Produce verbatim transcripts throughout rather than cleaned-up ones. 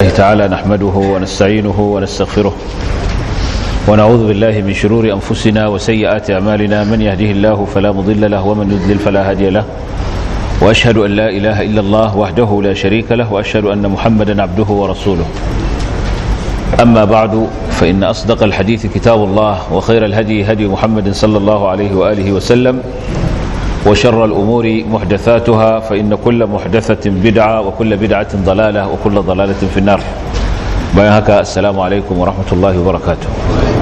تعالى نحمده ونستعينه ونستغفره ونعوذ بالله من شرور أنفسنا وسيئات أعمالنا من يهده الله فلا مضل له ومن يضلل فلا هادي له وأشهد أن لا إله إلا الله وحده لا شريك له وأشهد أن محمدا عبده ورسوله أما بعد فإن أصدق الحديث كتاب الله وخير الهدي هدي محمد صلى الله عليه وآله وسلم وشر الأمور محدثاتها فإن كل محدثة بدعة وكل بدعة ضلالة وكل ضلالة في النار. بيانك السلام عليكم ورحمة الله وبركاته.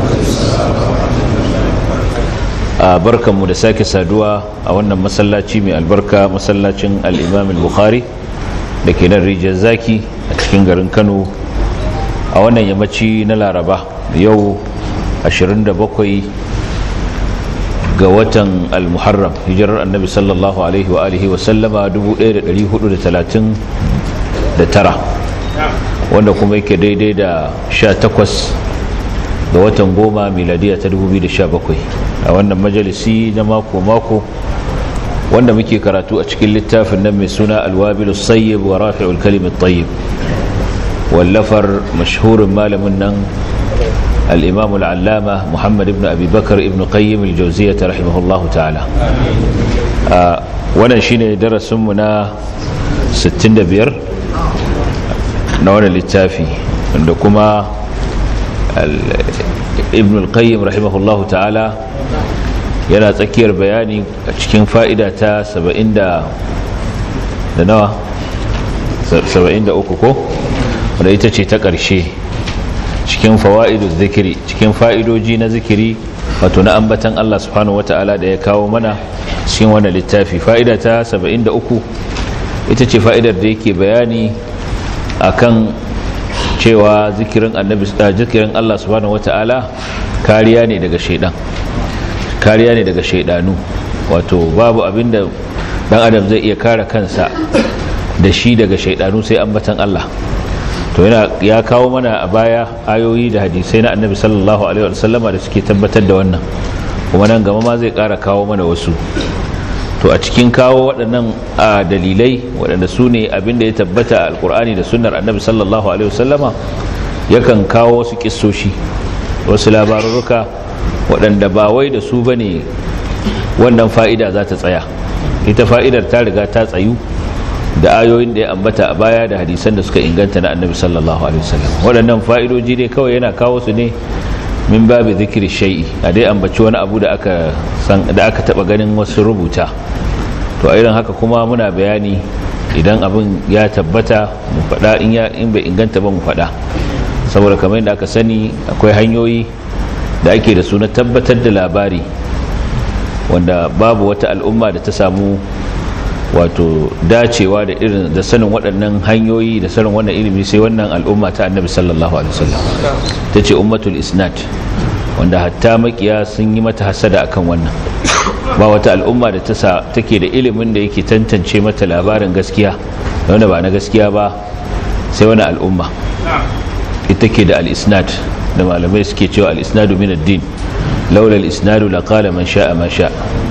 بركة مدساك سادوا أولنا مسلاتي من البركة مسلاتي الإمام البخاري لكن الرجال زاكي أتكين غرن كانوا أولنا يمتشي نلا ربا يو أشرين دبقوي ga watan al-muharram hijirar annabi sallallahu alaihi wa alihi wa sallama ɗaya ɗari hudu da talatin da tara wanda kuma yake daidai da sha takwas ga watan goma miladiya ta dubu biyu da sha bakwai a wannan majalisi na mako mako wanda muke karatu a cikin littafin nan mai suna al-wabilus sayyib wa rafi'ul kalimit tayyib wallafar mashhurin malamin nan الإمام العلامة محمد بن أبي بكر ابن قيم الجوزية رحمه الله تعالى وانا شيني درس منا ستين دبير نوانا للتافي عندكما ابن القيم رحمه الله تعالى yana tsakiyar bayani a cikin fa'ida ta saba'in da nawa saba'in da uku ko wadda ita ce ta ƙarshe cikin fawa'idu zikiri cikin fa'idoji na zikiri wato na ambatan Allah subhanahu wata'ala da ya kawo mana cikin wannan littafi. Fa'ida ta saba'in da uku ita ce fa'idar da yake bayani akan cewa zikirin annabi zikirin Allah subhanahu wata'ala kariya ne daga shaidan kariya ne daga shaidanu wato babu abinda dan adam zai iya kare kansa da shi daga shaidanu sai ambatan Allah. to yana ya kawo mana a baya ayoyi da hadisai na annabi sallallahu alaihi wasallama da suke tabbatar da wannan kuma nan gaba ma zai ƙara kawo mana wasu. To a cikin kawo waɗannan dalilai waɗanda su ne abinda ya tabbata a alkur'ani da sunnar annabi sallallahu alaihi wasallama yakan kawo wasu kissoshi wasu labarurruka waɗanda ba wai da su bane wannan fa'ida za ta tsaya, ita fa'idar ta riga ta tsayu da ayoyin da ya ambata a baya da hadisan da suka inganta na annabi sallallahu alaihi wasallam. Waɗannan fa'idoji dai kawai yana kawo su ne min babu zikiri shay'i, a dai ambaci wani abu da aka san da aka taba ganin wasu rubuta. To a irin haka kuma muna bayani idan abin ya tabbata mu faɗa, in ya in bai inganta ba mu faɗa, saboda kamar yadda aka sani akwai hanyoyi da ake da su na tabbatar da labari wanda babu wata al'umma da ta samu wato dacewa da irin da sanin waɗannan hanyoyi da sanin wannan ilimi sai wannan al'umma ta annabi sallallahu alaihi wasallam ta ce ummatul isnad, wanda hatta makiya sun yi mata hasada akan wannan. Ba wata al'umma da ta take da ilimin da yake tantance mata labarin gaskiya da wanda ba na gaskiya ba sai wani al'umma ita ke da al-isnad, da malamai suke cewa al-isnadu min ad-din, laula al-isnadu laqala man sha'a ma sha'a.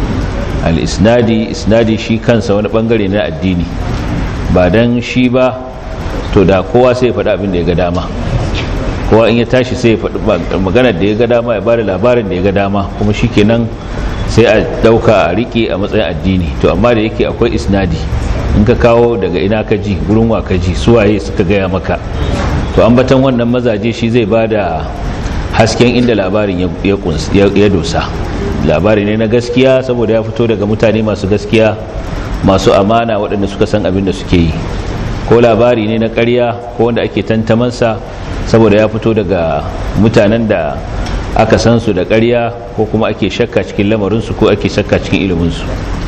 al-isnadi isnadi shi kansa wani bangare na addini, ba dan shi ba to da kowa sai ya faɗi abin da ya ga dama, kowa in ya tashi sai ya faɗi maganar da ya ga dama ya bada labarin da ya ga dama kuma shikenan sai a dauka a rike a matsayin addini. To amma da yake akwai isnadi, in ka kawo daga ina ka ji, gurin wa ka ji, suwaye suka gaya maka, to ambatan wannan mazaje shi zai bada hasken inda labarin ya dosa. Labari ne na gaskiya saboda ya fito daga mutane masu gaskiya masu amana waɗanda suka san abin da suke yi, ko labari ne na ƙarya ko wanda ake tantamansa saboda ya fito daga mutanen da aka san su da ƙarya ko kuma ake shakka cikin lamarinsu ko ake shakka cikin iliminsu.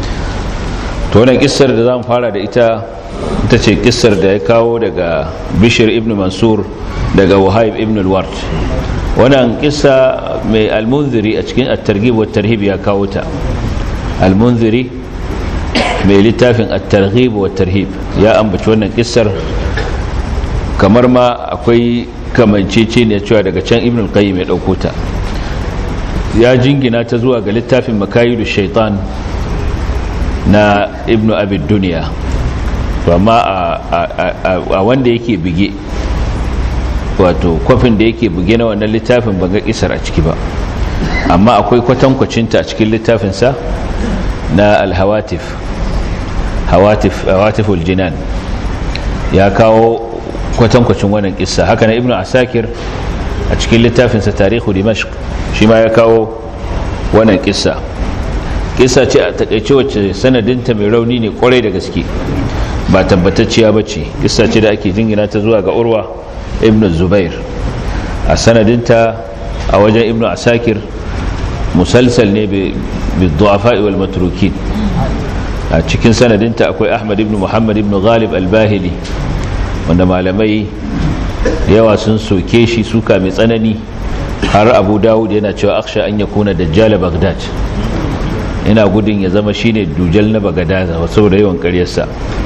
To wannan kissar da zamu fara da ita ita ce kissar da ya kawo daga Bishr ibn Mansur daga Wahib ibn al-Ward. Wannan kissa mai al-Munziri a cikin at-Targhib wa at-Tarhib ya kawo ta. Al-Munziri mai littafin at-Targhib wa at-Tarhib ya ambaci wannan kissar, kamar ma akwai kamancece ne cewa daga can Ibn al-Qayyim ya dauko ta, ya jingina ta zuwa ga littafin Makayidu Shaitan na Ibn Abi Dunya. To amma a wanda yake bige wato kwafin da yake buge na wannan littafin ban ga kisar a ciki ba, amma akwai kwatankwacinta a cikin littafinsa na alhawatif hawatif hawatiful jinan, ya kawo kwatankwacin wannan kissa. haka na ibnu asakir a cikin littafinsa tarihu dimashq shi ma ya kawo wannan kissa. kissa ce a takaice wacce sanadinta mai rauni ne kwarai da gaske, ba tabbatacciya bace. kissa ce da ake jingina ta zuwa ga urwa ibnu zubair. a sanadinta a wajen ibnu asakir musalsal ne bi du'afa wal matrukin. a cikin sanadinta akwai ahmad ibn muhammad ibn ghalib al-bahili, wanda malamai yawa sun soke shi suka mai tsanani, har abu dawud yana cewa aksha an yakuna dajjal baghdad, ina gudun ya zama shine dujal na baghdad saboda yawan ƙaryarsa.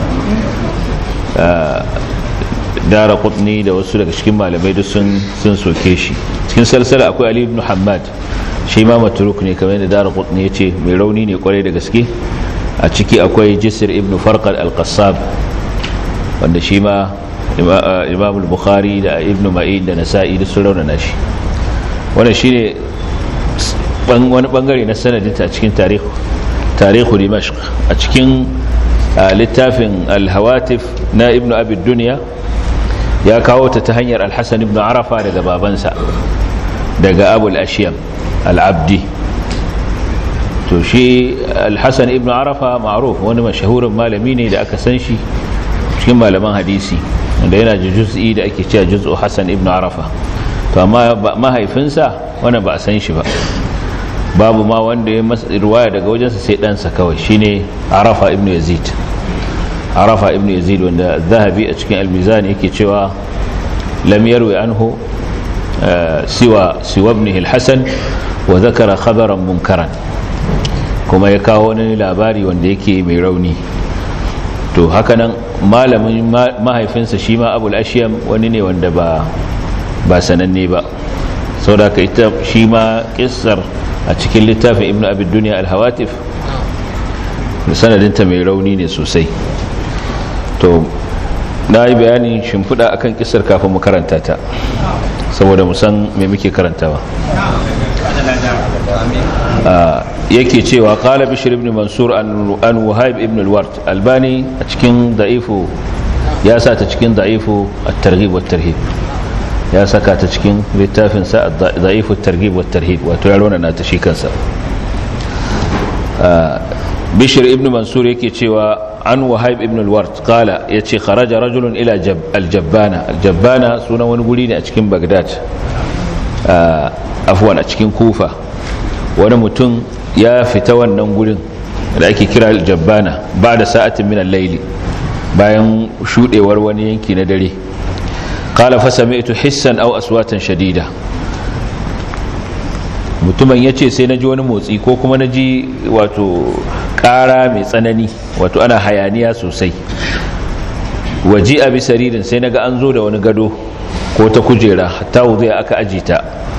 dara qutni da wasu daga cikin malamai duk sun sun soke shi. cikin salsala akwai ali ibn muhammad, shi ma matruk ne kamar yadda dara qutni yace mai rauni ne kwarai da gaske. a ciki akwai jisr ibn farqad al-qassab, wanda shi ma imam al-bukhari da ibn ma'in da nasa'i da sun raunana shi. wannan shine wani bangare na sanadinta a cikin tarihu tarihu dimashq. a cikin littafin al-hawatif na ibn abi dunya ya kawo ta ta hanyar al-hasan ibn arafa daga babansa, daga abu al-ashyam al-abdi. to shi al-hasan ibn arafa ma'ruf, wani mashahurin malami ne da aka san shi cikin malaman hadisi, wanda yana da juz'i da ake cewa juz'u hasan ibn arafa. to amma mahaifinsa wannan ba a san shi ba, babu ma wanda ya masa riwaya daga wajensa sai ɗansa kawai, shine arafa ibn yazid. arafa ibn yazid wanda zahabi a cikin al-mizan yake cewa lam yarwi anhu siwa siwa ibn al-hasan wa dhakara khabaran munkaran, kuma ya kawo wani labari wanda yake mai rauni. to hakanan malamin mahaifinsa shi ma abul ashyam wani ne wanda ba ba sananne ba, saboda ka ita shi ma kissar a cikin littafin ibnu abi dunya al-hawatif sanadinta mai rauni ne sosai. to na yi bayanin shimfiɗa akan kissar kafin mu karanta ta, saboda mu san me muke karantawa. yake cewa qala bishr ibn mansur an wahib ibn al-ward, albani a cikin da'ifu ya sa ta cikin da'ifu at-targhib wat-tarhib, ya saka ta cikin littafin sa da'ifu at-targhib wat-tarhib, wato ya rona na ta shi kansa. bishr ibn mansur yake cewa an wahib ibn al-ward qala, yace kharaja rajulun ila al-jabbana. al-jabbana sunan wani guri ne a cikin baghdad, afwan a cikin kufa. wani mutum ya fita wannan gurin da ake kira al-jabbana ba da sa'atin min al-layli, bayan shudewar wani yanki na dare. qala fa sami'tu hissan aw aswatan shadida, mutumin yace sai naji wani motsi ko kuma naji wato ƙara mai tsanani, wato ana hayaniya sosai. waji'a bi saririn, sai naga an zo da wani gado ko ta kujera, hatta wuzi aka ajita.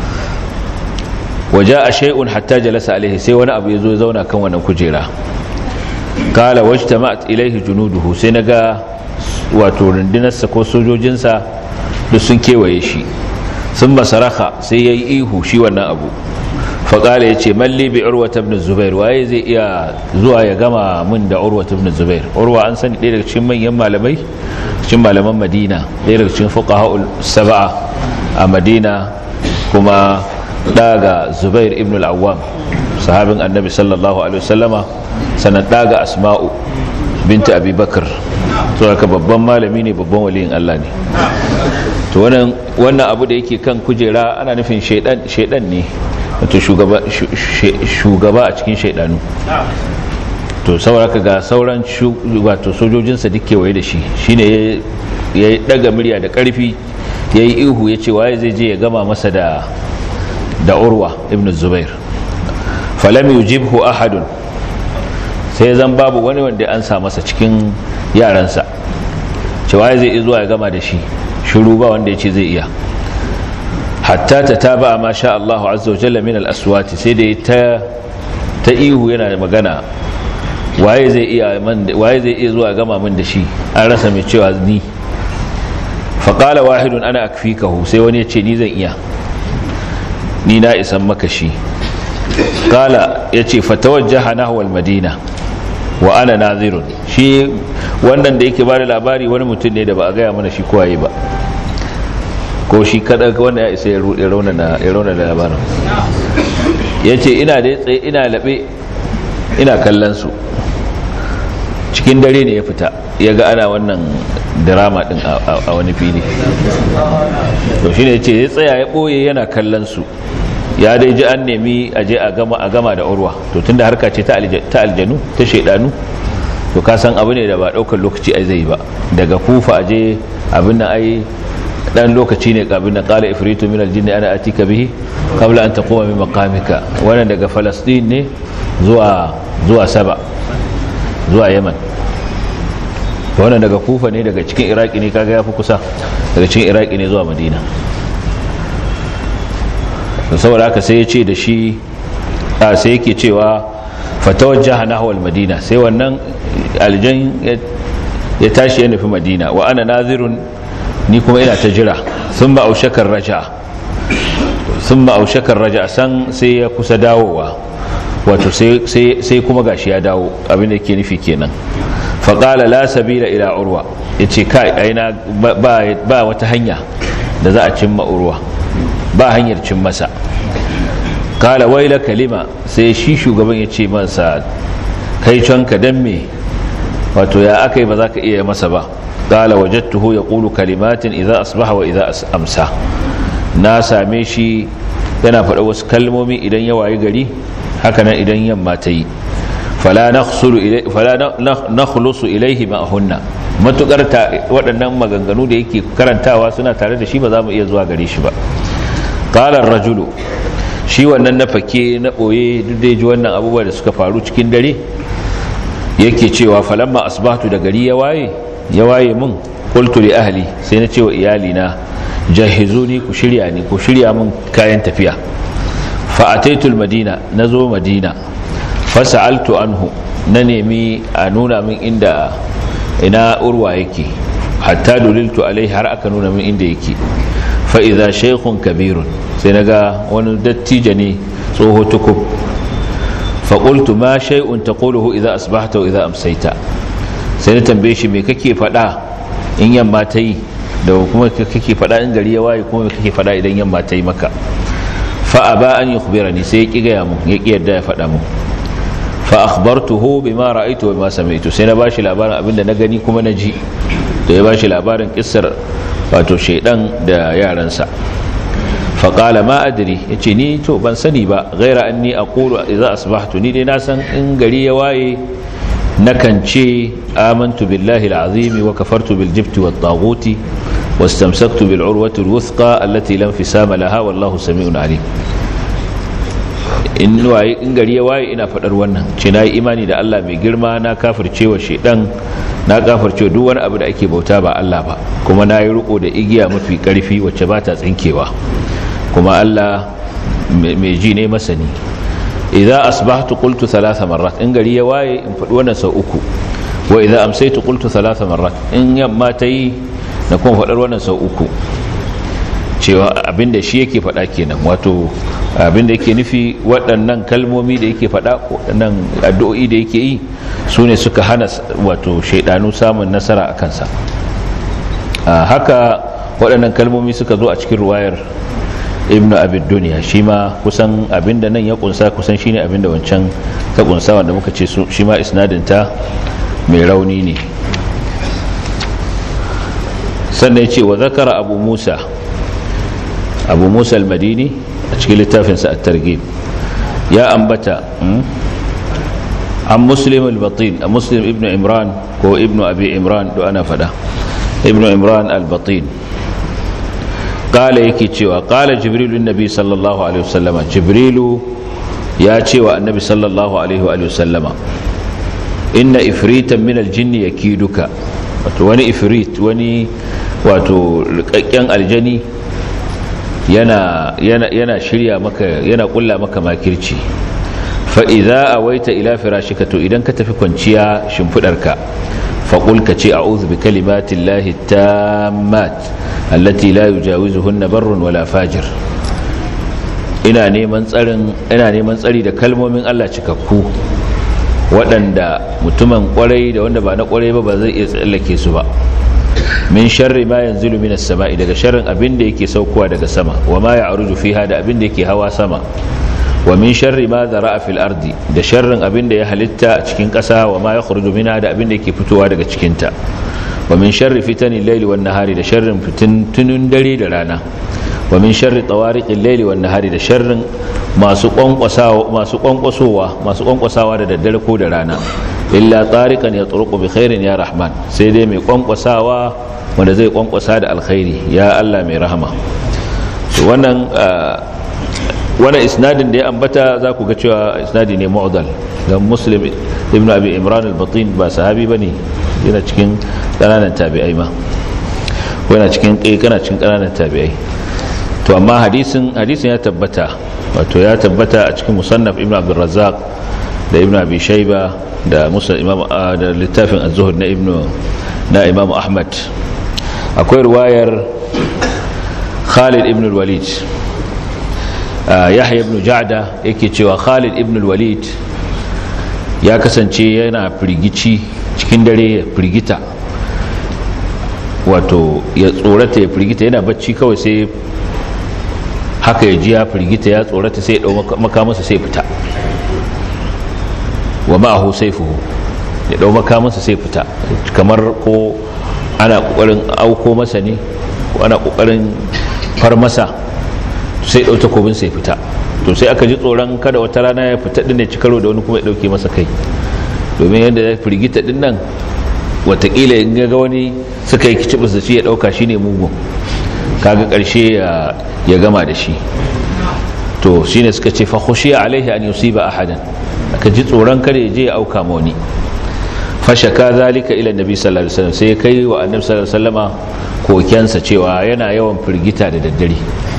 waja'a shay'un hatta jalasa alaihi, sai wani abu yazo ya zauna kan wannan kujera. qala wajtama'at ilaihi junuduhu, sai naga wato rundunarsa ko sojojinsa duk sun kewaye shi. sun masaraka, sai yayi ihu shi wannan abu. faƙala ya ce malli bi urwa ibn zubair, waye zai iya zuwa ya gama min da urwa ibn zubair. urwa an sani ɗaya daga cikin manyan malamai cikin malaman madina, ɗaya daga cikin fuqaha'ul sab'a a madina, kuma daga zubair ibn al-awwam sahabin annabi sallallahu alaihi wasallama, sanan daga asma'u binta abi bakr. to haka babban malami ne, babban waliyin Allah ne. to wannan wannan abu da yake kan kujera ana nufin shedan shedan ne, wato shugaba shugaba a cikin shaidanu. to saboda ga sauran wato sojojinsa duk kewaye da shi, shine ya daga murya da karfi yayi ihu yace waye zai je ya gama masa da da urwa ibn zubair. falam yujibhu ahadun, sai zan babu wani wanda an sa masa cikin yaransa, ce waye zai zuwa ya gama da shi, shiru ba wanda yace zai iya. hatta ta taba ma sha Allahu azza wa jalla min al-aswati, sai da ta ta ihu yana magana, waye zai iya man waye zai iya zuwa gama min da shi, an rasa mai cewa ni. faƙala wahidun ana akfikahu, sai wani ya ce ni zan iya, ni na isan maka shi. ƙala ya ce fatawajjaha nahwal madina wa ana nazirun. Shi wannan da yake ba da labari wani mutum ne da ba a gaya mana shi kowaye ba, ko shi kada wanda ya isa ya rauna da labarin. Ya ce ina da tsaye ina laɓe ina kallon su, cikin dare ne ya fita ya ga ana wannan drama din a wani fili, to shi ne ya ce ya tsaya ya ɓoye yana kallon su. Ya dai ji an nemi a je a gama da urwa, to tun da harka ce ta aljanu ta shaidanu, to ka san abu ne da ba ɗaukar lokaci ai zai ba. Daga kufa a je abin da ai dan lokaci ne kabin da qala ifritu min aljinni ana atika bihi qabla an taquma min maqamika. Wannan daga Palestine ne zuwa zuwa Saba zuwa Yemen. Wannan daga Kufa ne, daga cikin Iraki ne, kaga yafi kusa, daga cikin Iraki ne zuwa Madina. Saboda haka sai ya ce da shi a sai yake cewa fatawajjaha nahwa al-Madina, sai wannan aljan ya tashi ya nufi Madina. Wa ana nazirun, ni kuma ina ta jira. Sun ba aushakar raja sun ba aushakar raja san sai ya kusa dawowa, wato sai kuma gashi ya dawo, abin da ke nufi kenan. faƙala la sabila ila urwa, ya ce kai aina ba wata hanya da za a cimma urwa, ba hanyar cin masa. kala waila kalima, sai shi shugaban ya ce masa kai canka dan me, wato ya aka yi ba za ka iya masa ba. kala wajadtuhu yaqulu kalimatin idza asbaha wa idza amsa, na same shi yana faɗa wasu kalmomi idan ya wayi gari, haka nan idan yamma ta yi. fala nakhlusu ilaihi ma'ahunna, matukar waɗannan maganganu da yake karantawa suna tare da shi ba za mu iya zuwa gare shi ba. qala ar-rajulu, shi wannan na fake na boye duk da ji wannan abubuwa da suka faru cikin dare, yake cewa falamma asbahtu, da gari ya waye ya waye mun, qultu li ahli, sai na cewa iyali na jahizuni, ku shirya ni, ku shirya mun kayan tafiya. fa ataitu al-madina, nazo madina. fasa'altu anhu, na nemi a nuna min inda ina urwa yake, hatta duliltu alai, har aka nuna min inda yake. fa idza shaykhun kabirun, sai naga wani dattijo ne tsoho tukub. fa qultu ma shay'un taquluhu idza asbahta wa idza amsayta, sai na tambaye shi me kake fada in yamma ta yi, da kuma kake fada in gari ya waye, kuma kake fada idan yamma ta yi maka. fa aba an yukhbirani, sai ya ki gaya mun, ya ki yadda ya fada mun. fa akhbartuhu bima ra'aytu wa bima sami'tu, sai na bashi labarin abinda na gani kuma na ji. da ya bashi labarin kissar wato shaydan da yaransa. fa qala ma adri, yace ni to ban sani ba, ghaira anni aqulu idza asbahtu, ni dai na san in gari ya waye nakan ce amantu billahi alazim wa kafartu bil jibti wat taghuti wastamsaktu bil urwati al wuthqa allati lam fisama laha wallahu sami'un alim. in waye in gari ya waye ina fadar wannan, ce na yi imani da Allah mai girma, na kafircewa shedan, na kafircewa duk wani abu da ake bauta ba Allah ba, kuma na yi riko da igiya mafi karfi wacce ba ta tsinkewa, kuma Allah mai ji ne masani. idza asbahtu qultu thalatha marrat, in gari ya waye in fadi wannan sau uku. wa idza amsaytu qultu thalatha marrat, in yamma tayi na kuma fadar wannan sau uku. cewa abinda shi yake fada kenan, wato abinda yake nufi waɗannan kalmomi da yake fada, waɗannan addu'o'i da yake yi, su ne suka hana wato shaidanu samun nasara a kansa. haka waɗannan kalmomi suka zo a cikin ruwayar ibnu abid duniya, shi ma kusan abinda nan ya kunsa kusan shine abinda wancan ta kunsa, wanda muka ce shi ma isnadinta mai rauni ne. sannan ya ce wa zakara abu musa abu musa al-madini a cikin littafinsa at-targhib ya ambata an muslim al-batin, a muslim ibn imran ko ibn abi imran, do ana fada ibn imran al-batin. qala yake cewa qala jibrilu annabi sallallahu alaihi wasallama, jibrilu ya ce wa annabi sallallahu alaihi wa sallama, inna ifritan min al-jinni yakiduka, wato wani ifrit, wani wato rikakken aljani yana yana yana shirya maka, yana kulla maka makirci. fa idza awaita ila firashika, to idan ka tafi kwanciya shimfidarka, faqul ka ce a'udhu bi kalimatillahi tammat allati la yujawizuhunna barrun wala fajir ina neman tsarin ina neman tsari da kalmomin Allah cikakku waɗanda mutumin kwarai da wanda ba na kwarai ba ba zai iya tsallake su ba min sharri ma yanzilu minas sama'i daga sharrin abin da yake saukowa daga sama wa ma ya'ruju fiha da abin da yake hawa sama wa min sharri ma zara'a fil ardi da sharrin abin da ya halitta a cikin ƙasa wa ma yakhruju minha da abin da yake fitowa daga cikin ta wa min sharri fitanil layli wan nahari da sharrin fitintunun dare da rana wa min sharri tawariqil layli wan nahari da sharrin masu kwankwasawa masu kwankwasowa masu kwankwasawa da daddare ko da rana illa tariqan yatruqu bi khairin ya rahman sai dai mai kwankwasawa wanda zai kwankwasa da alkhairi ya Allah mai rahama to wannan wannan isnadin da ya ambata za ku ga cewa isnadi ne mu'dal ga Muslim ibn Abi Imran al-Batin ba sahabi bane yana cikin kananan tabi'ai ma ko yana cikin kai kana cikin kananan tabi'ai to amma hadisin hadisin ya tabbata wato ya tabbata a cikin musannaf ibn Abdul Razzaq da ibn Abi Shayba da musnad imam da littafin az-Zuhd na ibn na Imam Ahmad akwai riwayar Khalid ibn al-Walid Yahya ibn Ja'da yake cewa Khalid ibn al-Walid ya kasance yana firgici cikin dare ya firgita wato ya tsorata ya firgita yana bacci kawai sai haka ya ji ya firgita ya tsorata sai ya dau makamansa sai fita wa ma'ahu sayfuhu ya dau makamansa sai fita kamar ko ana kokarin auko masa ne ko ana kokarin far masa sai dau takobin sai fita to sai aka ji tsoron kada wata rana ya fita din ne cikaro da wani kuma ya dauke masa kai domin yadda ya firgita din nan watakila in ga wani suka yi kicibis da shi ya dauka shine mugun kaga karshe ya gama da shi to shine suka ce fa khushiya alaihi an yusiba ahadan aka ji tsoron kada ya je ya auka ma wani fa shaka zalika ila annabi sallallahu alaihi wasallam sai ya kai wa annabi sallallahu alaihi wasallama kokensa cewa yana yawan firgita da daddare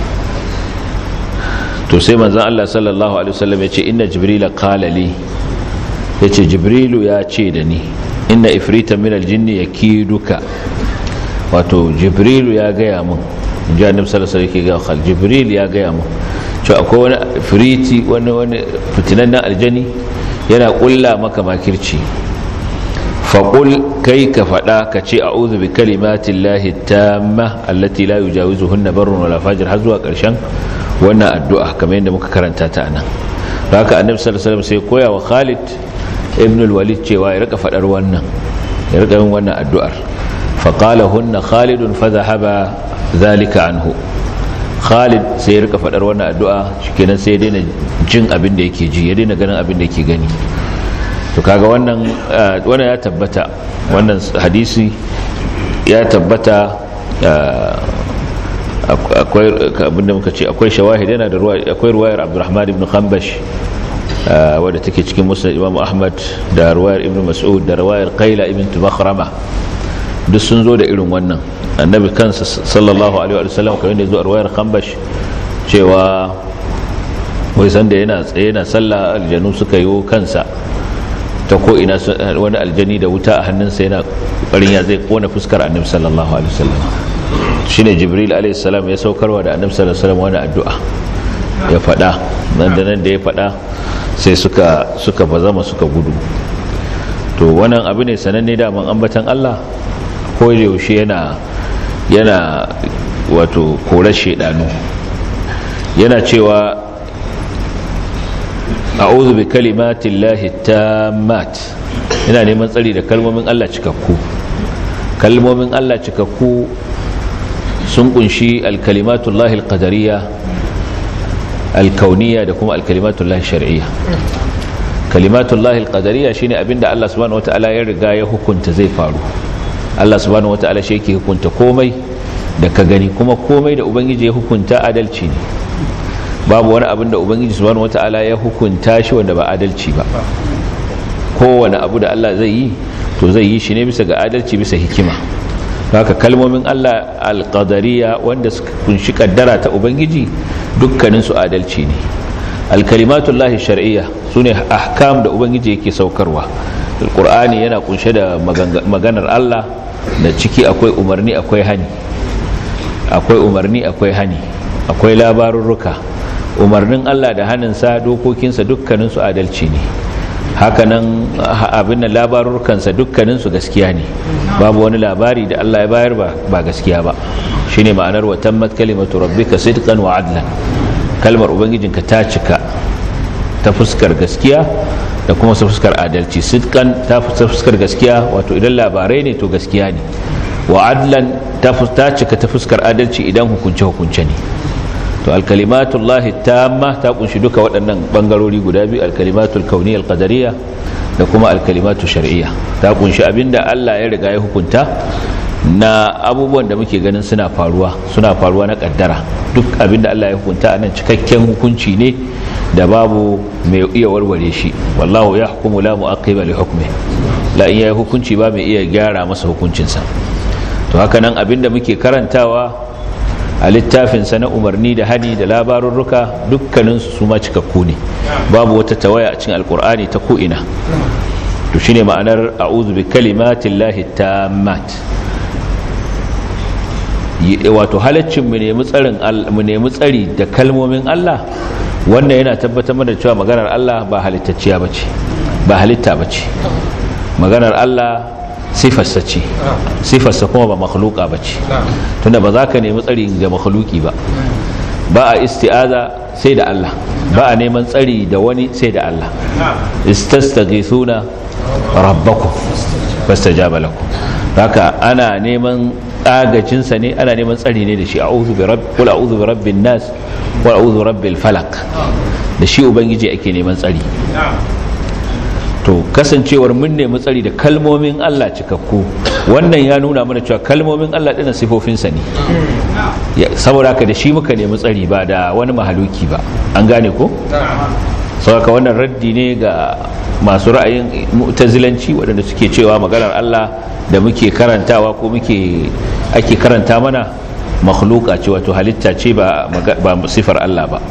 to sai manzon Allah sallallahu alaihi wasallam ya ce inna jibrila qala li yace jibrilu ya ce da ni inna ifritan min aljinni yakiduka wato jibrilu ya gaya mun inji annabi sallallahu alaihi wasallam yake ga jibril ya gaya mun cewa akwai wani ifriti wani wani fitinannen aljani yana kulla maka makirci faqul kai ka fada ka ce a'udhu bi kalimatillahi tamma allati la yujawizuhunna barrun wala fajir har zuwa karshen wannan addu'a kamar yadda muka karanta ta anan haka annabi sallallahu alaihi wasallam sai koya wa Khalid ibn al-Walid cewa ya rika fadar wannan ya rika yin wannan addu'ar faqala hunna Khalid fa dhahaba dhalika anhu Khalid sai ya rika fadar wannan addu'a shikenan sai ya daina jin abin da yake ji ya daina ganin abin da yake gani to kaga wannan wannan ya tabbata wannan hadisi ya tabbata akwai abinda muka ce akwai shawahid yana da ruwa akwai ruwayar Abdurrahman ibn Khambash wadda take cikin Musnad Imam Ahmad da ruwayar Ibn Mas'ud da ruwayar Qayla ibn Bakhrama duk sun zo da irin wannan annabi kansa sallallahu alaihi wa sallam kamar da zo a ruwayar Khambash cewa wai san da yana tsaye yana sallah aljanu suka yi kansa ta ko ina wani aljani da wuta a hannunsa yana kokarin ya zai kona fuskar annabi sallallahu alaihi wa sallam shine Jibril alaihi salam ya saukarwa da annabi sallallahu alaihi wa sallam wani addu'a ya fada nan da nan da ya fada sai suka suka bazama suka gudu to wannan abu ne sananne da man ambatan Allah ko yaushe yana yana wato korar shedanu yana cewa a'udhu bi kalimatillahi tammat ina neman tsari da kalmomin Allah cikakku kalmomin Allah cikakku sun kunshi alkalimatullahi alqadariyya alkauniyya da kuma alkalimatullahi shar'iyya kalimatullahi alqadariyya shine abinda Allah subhanahu wataala ya riga ya hukunta zai faru Allah subhanahu wataala shi yake hukunta komai da ka gani kuma komai da ubangiji ya hukunta adalci ne babu wani abin da ubangiji subhanahu wataala ya hukunta shi wanda ba adalci ba kowane abu da Allah zai yi to zai yi shi ne bisa ga adalci bisa hikima haka kalmomin Allah alqadariya wanda suka kunshi kaddara ta ubangiji dukkanin su adalci ne alkalimatullahi shar'iyya sune ahkam da ubangiji yake saukarwa alqur'ani yana kunshe da maganar Allah da ciki akwai umarni akwai hani akwai umarni akwai hani akwai labarurruka. Umarnin Allah da haninsa dokokinsa dukkaninsu adalci ne, hakanan abin da labarurkansa dukkaninsu gaskiya ne, babu wani labari da Allah ya bayar ba gaskiya ba. shine ma'anar wa tammat kalimatu rabbika sidqan wa adlan, kalmar ubangijinka ta cika ta fuskar gaskiya da kuma ta fuskar adalci. Sidqan ta fuskar gaskiya, wato idan labarai ne to gaskiya ne, wa adlan ta cika ta fuskar adalci idan hukunce hukunce ne. to alkalimatullahi tamma ta kunshi duka waɗannan bangarori guda biyu, alkalimatul kauniyya alqadariyya da kuma alkalimatu shar'iyya. Ta kunshi abinda Allah ya riga ya hukunta na abubuwan da muke ganin suna faruwa suna faruwa na kaddara. Duk abinda Allah ya hukunta anan cikakken hukunci ne da babu mai iya warware shi. wallahu yahkumu la mu'aqqiba li hukmi, la in yayi hukunci ba mai iya gyara masa hukuncinsa. to haka nan abinda muke karantawa a littafinsa na umarni da hani da labarurruka dukkaninsu su ma cikakku ne, babu wata tawaya a cikin alkur'ani ta ko'ina. to shine ma'anar a'udhu bi kalimatillahi tammat. wato halaccin mu nemi tsarin mu nemi tsari da kalmomin Allah, wannan yana tabbatar mana cewa maganar Allah ba halittacciya bace, ba halitta bace. maganar Allah sifarsa ce, sifarsa kuma ba makhluka ba ce, tunda ba za ka nemi tsari ga makhluki ba. ba a isti'aza sai da Allah, ba a neman tsari da wani sai da Allah. istastaghithuna rabbakum fastajaba lakum, haka ana neman agajinsa ne, ana neman tsari ne da shi. a'udhu bi rabbil qul a'udhu bi rabbin nas wa a'udhu rabbil falaq, da shi ubangiji ake neman tsari. to kasancewar mun nemi tsari da kalmomin Allah cikakku, wannan ya nuna mana cewa kalmomin Allah ɗin sifofinsa ne, saboda haka da shi muka nemi tsari ba da wani mahaluki ba. an gane ko? saboda wannan raddi ne ga masu ra'ayin mu'tazilanci waɗanda suke cewa maganar Allah da muke karantawa ko muke ake karanta mana makhluqa ce, wato halitta ce ba ba sifar Allah ba.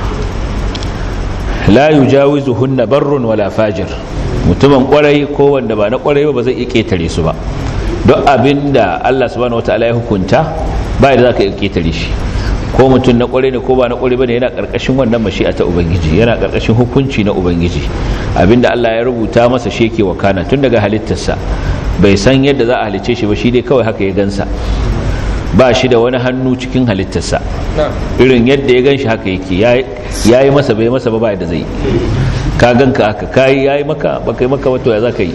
la yujawizuhunna barrun wala fajir, mutumin kwarai ko wanda ba na kwarai ba zai iya ketare su ba. duk abinda Allah subhanahu wataala ya hukunta ba da zaka iya ketare shi, ko mutum na kwarai ne ko ba na kwarai bane, yana karkashin wannan mashi'a ta ubangiji, yana karkashin hukunci na ubangiji. abinda Allah ya rubuta masa shi yake wakana tun daga halittarsa, bai san yadda za a halice shi ba, shi dai kawai haka ya gansa, ba shi da wani hannu cikin halittarsa. irin yadda ya ganshi haka yake, ya yi masa bai masa ba ba yadda zai. ka ganka haka, ka yi ya yi maka ba kai maka wato ya za ka yi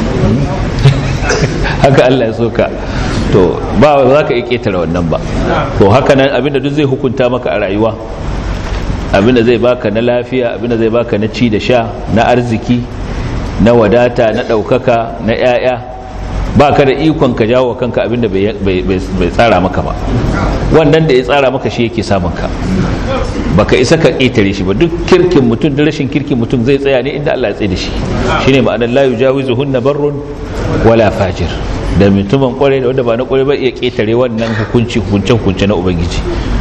haka Allah ya so ka, to ba za ka iya ketare wannan ba. to haka nan abinda duk zai hukunta maka a rayuwa, abinda zai baka na lafiya, abinda zai baka na ci da sha, na arziki, na wadata, na ɗaukaka, na 'ya'ya, ba ka da ikon ka jawo kanka abinda bai tsara maka ba. wannan da ya tsara maka shi yake samun ka, baka isa ka ƙetare shi ba. duk kirkin mutum da rashin kirkin mutum zai tsaya ne inda Allah ya tsaye da shi. shine ma'anar la yujawizuhunna barrun wala fajir, da mutumin kwarai da wanda ba na kwarai ba iya ƙetare wannan hukunci hukuncen hukunce na ubangiji.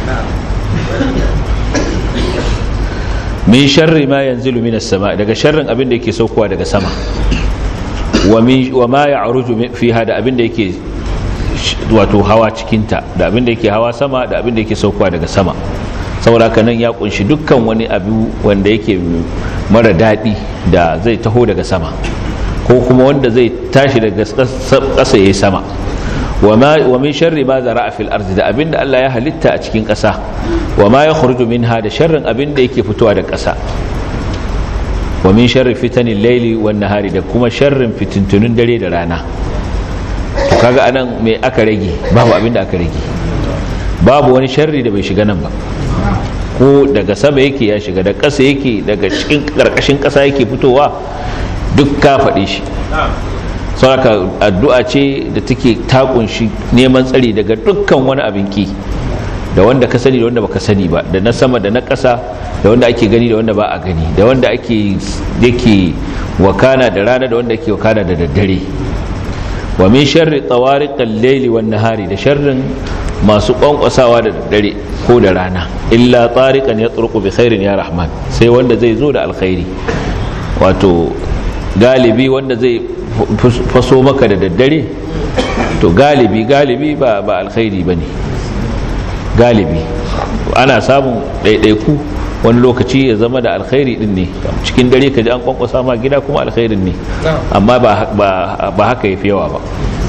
min sharri ma yanzilu minas sama, daga sharrin abin da yake saukowa daga sama. wa ma ya'ruju fiha, da abin da yake wato hawa cikinta, da abin da yake hawa sama, da abin da yake saukowa daga sama. saboda haka nan ya kunshi dukkan wani abu wanda yake mara daɗi da zai taho daga sama, ko kuma wanda zai tashi daga ƙasa yayi sama. wa min sharri ma zara'a fil ardi, da abin da Allah ya halitta a cikin ƙasa. wa ma yakhruju minha, da sharrin abin da yake fitowa da ƙasa. wa min sharri fitanil layli wan nahari, da kuma sharrin fitintunun dare da rana. to kaga anan me aka rage? babu abin da aka rage, babu wani sharri da bai shiga nan ba. ko daga sama yake ya shiga, da ƙasa yake, daga cikin ƙarƙashin ƙasa yake fitowa, duk ka faɗi shi. saboda addu'a ce da take ta kunshi neman tsari daga dukkan wani abin ki, da wanda ka sani da wanda baka sani ba, da na sama da na ƙasa, da wanda ake gani da wanda ba a gani, da wanda ake yake wakana da rana da wanda ake wakana da daddare. wa min sharri tawariqal layli wan nahari, da sharrin masu kwankwasawa da daddare ko da rana. illa tariqan yatruqu bi khairin ya rahman, sai wanda zai zo da alkhairi. wato galibi wanda zai faso maka da daddare to galibi galibi ba ba alkhairi bane. Galibi ana samun ɗaiɗaiku wani lokaci ya zama da alkhairi din ne, cikin dare ka ji an kwankwasa ma gida kuma alkhairin ne, amma ba haka ya fi yawa ba.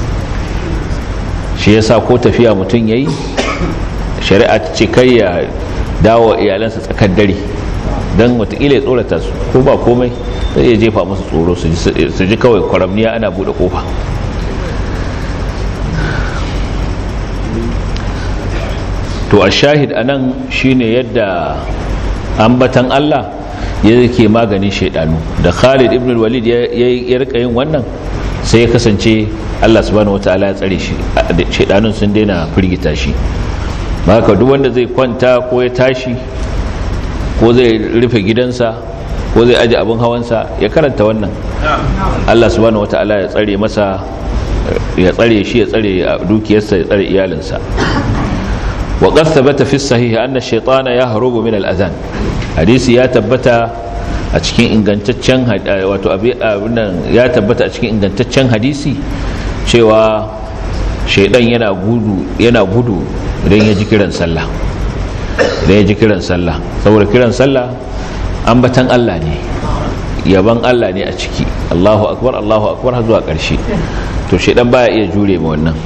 shi yasa ko tafiya mutum yayi shari'a ta ce kai ya dawo iyalansa tsakar dare don watakila ya tsorata su, ko ba komai zai iya jefa musu tsoro su ji kawai kwaramniya ana buɗe ƙofa. to a shahid a nan shi ne yadda ambatan Allah yake maganin shaidanu. Da Khalid ibn al-Walid ya rika yin wannan sai ya kasance Allah subhanahu wataala ya tsare shi, shaidanun sun daina firgita shi. haka duk wanda zai kwanta ko ya tashi ko zai rufe gidansa ko zai aje abin hawansa ya karanta wannan, Allah subhanahu wataala ya tsare masa, ya tsare shi, ya tsare dukiyarsa, ya tsare iyalinsa. wa qad thabata fi sahih anna ash-shaytana yahrubu min al-adhan, hadisi ya tabbata a cikin ingantaccen wato abin ya tabbata a cikin ingantaccen hadisi cewa shaydan yana gudu yana gudu idan ya ji kiran sallah, idan ya ji kiran sallah saboda kiran sallah ambatan Allah ne, yaban Allah ne a ciki, Allahu akbar Allahu akbar har zuwa ƙarshe. to shaydan baya iya jure ma wannan.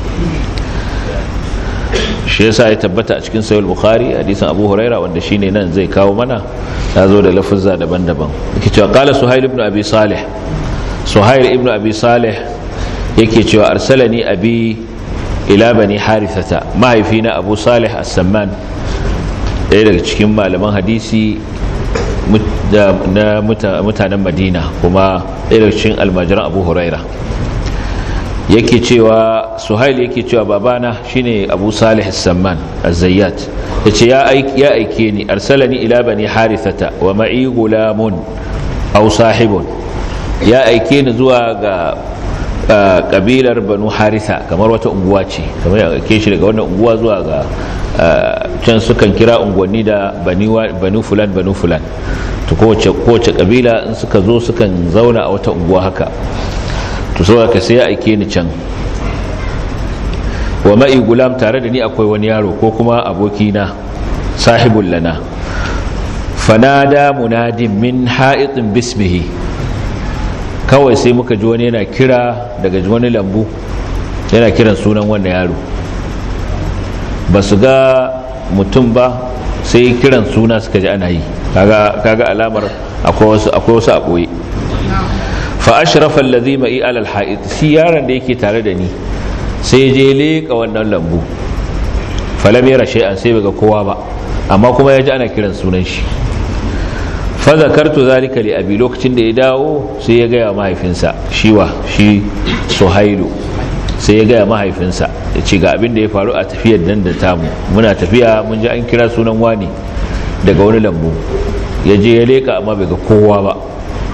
shi yasa ya tabbata a cikin sahih bukhari hadisin abu huraira wanda shine nan zai kawo mana, ya zo da lafuzza daban-daban. yake cewa qala suhail ibn abi salih, suhail ibn abi salih yake cewa arsalani abi ila bani harithata, mahaifina abu salih as-samman ɗaya daga cikin malaman hadisi na mutanen madina kuma ɗaya daga cikin almajiran abu huraira, yake cewa suhail yake cewa babana shine abu salih as-samman az-zayyat yace ya ya aike ni, arsalani ila bani harithata wa ma'i gulamun aw sahibun, ya aike ni zuwa ga kabilar banu haritha, kamar wata unguwa ce, kamar ya aike shi daga wannan unguwa zuwa ga can sukan kira unguwanni da banu fulan banu fulan, to kowace kowace kabila in suka zo sukan zauna a wata unguwa haka. to saboda ka sai ya aike ni can. wa ma'i gulam, tare da ni akwai wani yaro ko kuma abokina, sahibul lana. fanada munadin min ha'itin bismihi, kawai sai muka ji wani yana kira daga wani lambu yana kiran sunan wannan yaro, ba su ga mutum ba sai kiran suna suka ji ana yi, kaga alamar akwai wasu akwai wasu a ɓoye. fa ashrafa alladhi ma'i ala alha'id, shi yaron da yake tare da ni sai je leka wannan lambu, falam yara shay'an, sai bai ga kowa ba, amma kuma ya ji ana kiran sunan shi. fa zakartu zalika li abi, lokacin da ya dawo sai ya gaya mahaifinsa, shiwa shi suhailu, sai ya gaya mahaifinsa ya ce ga abin da ya faru a tafiyar nan da tamu, muna tafiya mun ji an kira sunan wani daga wani lambu, ya je ya leka amma bai ga kowa ba.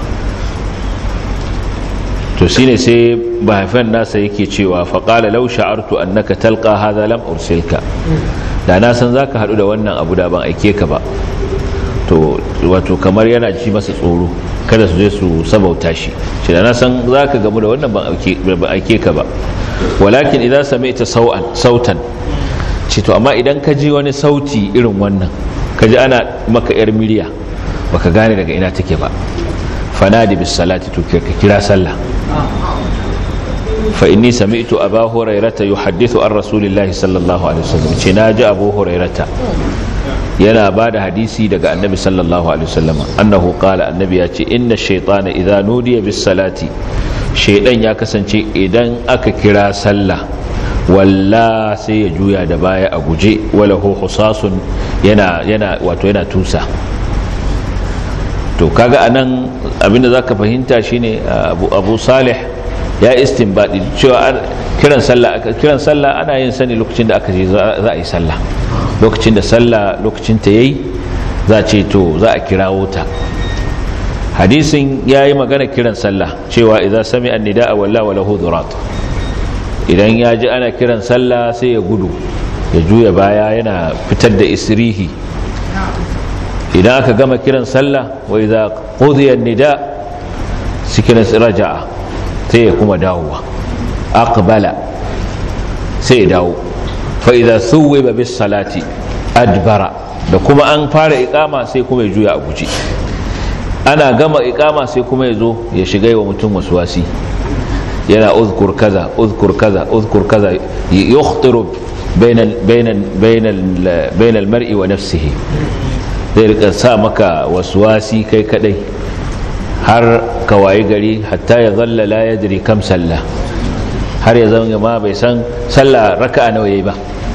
to shine sai mahaifin nasa yake cewa faqala law sha'artu annaka talqa hadha lam ursilka, da na san zaka hadu da wannan abu da ban aike ka ba. to wato kamar yana ji masa tsoro kada su je su sabauta shi, shi da na san zaka gamu da wannan ban aike ban aike ka ba. walakin idan sami'ta sau'an sautan, ce to amma idan ka ji wani sauti irin wannan, ka ji ana maka yar miliya baka gane daga ina take ba, fanadi bis salati, to ka kira sallah. fa inni sami'tu aba hurairata yuhaddithu an rasulillahi sallallahu alaihi wasallam, ce naji abu hurairata yana bada hadisi daga annabi sallallahu alaihi wasallam, annahu qala, annabi ya ce inna ash-shaytana idha nudiya bis salati, shaydan ya kasance idan aka kira sallah walla sai ya juya da baya a guje, wala hu husasun, yana yana wato yana tusa. to kaga anan abinda zaka fahimta shine abu, abu salih ya istinbadi cewa kiran sallah kiran sallah ana yin sani lokacin da aka je za a yi sallah, lokacin da sallah lokacin ta yayi za ce to za a kirawo ta. hadisin yayi magana kiran sallah cewa idza sami'a an-nidaa walla wa lahu durat, idan ya ji ana kiran sallah sai ya gudu ya juya baya yana fitar da isrihi. idan aka gama kiran sallah wa idza qudiya an-nida, sikinan raja'a sai ya kuma dawowa, aqbala sai ya dawo, fa idza thuwiba bis salati adbara, da kuma an fara iqama sai kuma ya juya a guji, ana gama iqama sai kuma ya zo ya shiga wa mutum waswasi, yana uzkur kaza uzkur kaza uzkur kaza, yukhtiru bainal bainal bainal bainal mar'i wa nafsihi, zai rika sa maka waswasi kai kadai har ka wayi gari, hatta ya zalla la yadri kam salla, har ya zama ma bai san sallah raka'a nawa yayi ba.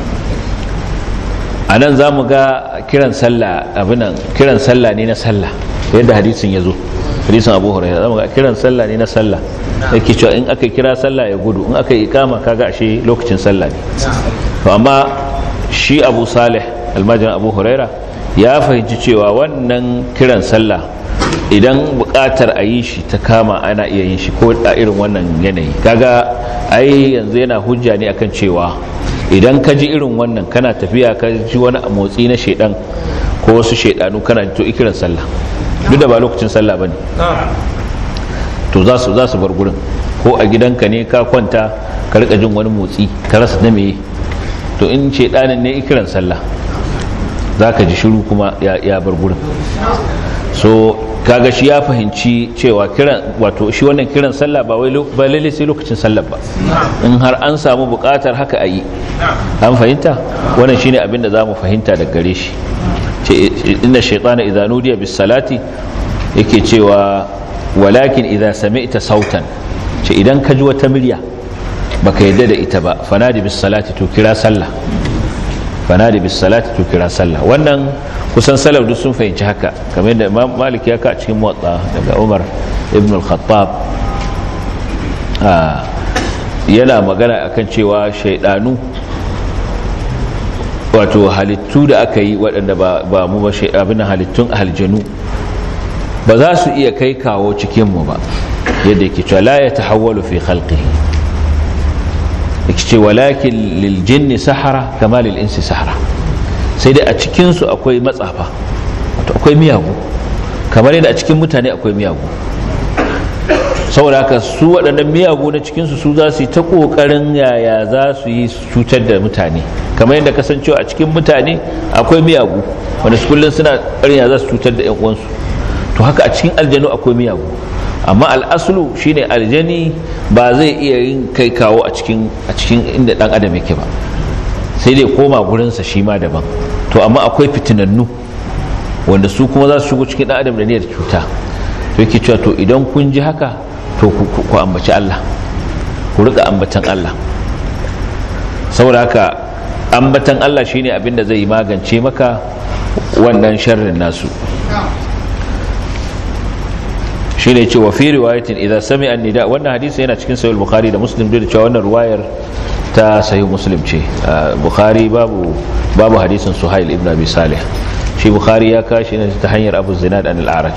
anan zamu ga kiran sallah abinan kiran sallah ne na sallah yadda hadisin yazo, hadisin Abu Hurairah zamu ga kiran sallah ne na sallah, yake cewa in aka kira sallah ya gudu, in aka yi ikama kaga ashe lokacin sallah ne. To amma shi Abu Salih almajirin Abu Hurairah ya fahimci cewa wannan kiran sallah idan buƙatar a yi shi ta kama ana iya yin shi ko a irin wannan yanayi, kaga ai yanzu yana hujja ne akan cewa idan ka ji irin wannan kana tafiya ka ji wani motsi na shedan ko wasu shedanu kana to ikiran sallah, duk da ba lokacin sallah bane, to za su za su bar gurin, ko a gidanka ne ka kwanta ka rika jin wani motsi ka rasa na meye, to in shedanin ne ikiran sallah zaka ji shiru kuma ya, ya bar gurin. So kaga shi ya fahimci cewa kiran wato shi wannan kiran sallah ba wai ba lalle sai lokacin sallah ba, in har an samu buƙatar haka a yi, an fahimta. Wannan shine abin da zamu fahimta daga gare shi, ce inna shaytana idza nudiya bis salati, yake cewa walakin idza sami'ta sautan, ce idan ka ji wata murya baka yadda da ita ba, fanadi bis salati, to kira sallah, fanadi bis salati, to kira sallah. Wannan kusan salaf duk sun fahimci haka, kamar yadda Imam Malik ya ka a cikin Muwatta daga Umar ibn al-Khattab, yana magana akan cewa shaydanu wato halittu da aka yi waɗanda ba ba mu ba abin halittun aljanu ba za su iya kai kawo cikin mu ba, yadda yake cewa la yatahawwalu fi khalqihi, yake cewa walakin lil jinni sahara kama lil insi sahara, sai dai a cikinsu akwai matsafa, wato akwai miyagu kamar yadda a cikin mutane akwai miyagu. saboda haka su waɗannan miyagu na cikinsu su za su yi ta ƙoƙarin yaya za su yi cutar da mutane, kamar yadda kasancewa a cikin mutane akwai miyagu wanda su kullum suna ƙarya za su cutar da 'yan uwansu, to haka a cikin aljanu akwai miyagu. amma al'asulu shine aljani ba zai iya yin kai kawo a cikin a cikin inda ɗan adam yake ba, sai dai koma gurinsa shi ma daban. To amma akwai fitinannu wanda su kuma za su shigo cikin ɗan adam da niyyar cuta, to yake cewa to idan kun ji haka to ku ambaci Allah, ku rika ambatan Allah. saboda haka ambatan Allah shine abin da zai magance maka wannan sharrin nasu. shine ce wa fi riwayatin idza sami'a an-nida, wannan hadisi yana cikin sahih bukhari da muslim, da cewa wannan riwayar ta sahih muslim ce. bukhari babu babu hadisin suhail ibn abi salih, shi bukhari ya kashi ne ta hanyar abu zinad an al-a'raj.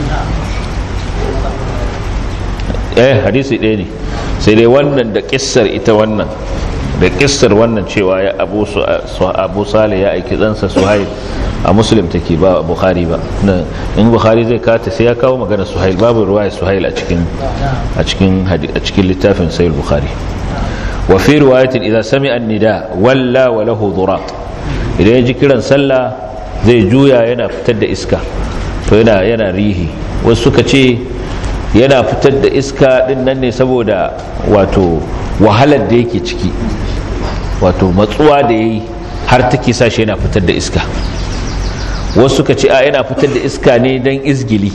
eh hadisi ɗaya ne, sai dai wannan da kissar ita wannan da kissar wannan cewa ya abu abu salih ya aiki zansa suhail a muslim take, ba bukhari ba. in bukhari zai kata sai ya kawo magana suhail, babu riwayar suhail a cikin a cikin a cikin littafin sahih bukhari. wa fi riwayatin idza sami'a an-nida walla wa lahu durat, idan ya ji kiran sallah zai juya yana fitar da iska, to yana yana rihi. wasu suka ce yana fitar da iska din nan ne saboda wato wahalar da yake ciki, wato matsuwa da yayi har take sa shi yana fitar da iska. wasu suka ce a yana fitar da iska ne dan izgili,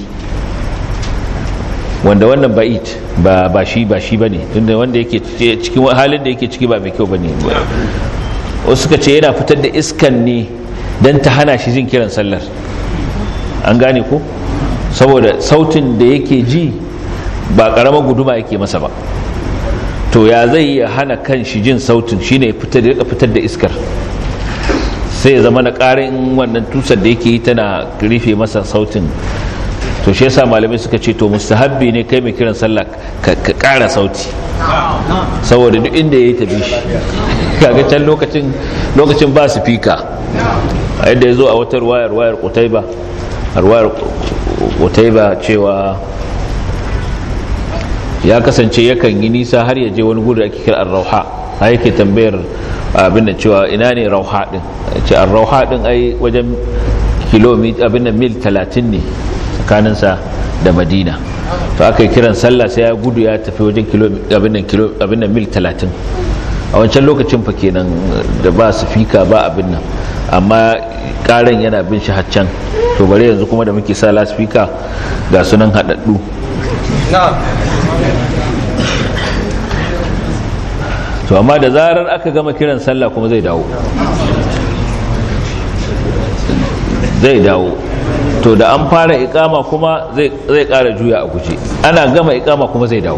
wanda wannan ba'id ba ba shi ba shi bane, tunda wanda yake cikin halin da yake ciki ba mai kyau bane. wasu suka ce yana fitar da iskan ne dan ta hana shi jin kiran sallar, an gane ko, saboda sautin da yake ji ba karamar guduma yake masa ba, to ya zai ya hana kan shi jin sautin, shine fitar da fitar da iskar, sai ya zama na ƙarin wannan tusar da yake yi tana rufe masa sautin. to shi yasa malamai suka ce to mustahabbi ne kai mai kiran sallah ka ƙara sauti, saboda duk inda yayi ta bishi. kaga can lokacin lokacin ba su fika, yadda ya zo a wata ruwayar wayar Qutayba, ruwayar Qutayba cewa ya kasance yakan yi nisa har ya je wani gudu da ake kira ar-rauha har yake tambayar abin da cewa ina ne rauha din ce ar-rauha din ai wajen kilomita abin da mil talatin ne tsakaninsa da Madina to aka yi kiran sallah sai ya gudu ya tafi wajen kilomita abin da kilo abin da mil talatin a wancan lokacin fa kenan da ba su fika ba abin nan amma karan yana bin shi haccan to bare yanzu kuma da muke sa lasfika ga sunan hadaddu to amma da zarar aka gama kiran sallah kuma zai dawo zai dawo to da an fara ikama kuma zai zai kara juya a guje ana gama ikama kuma zai dawo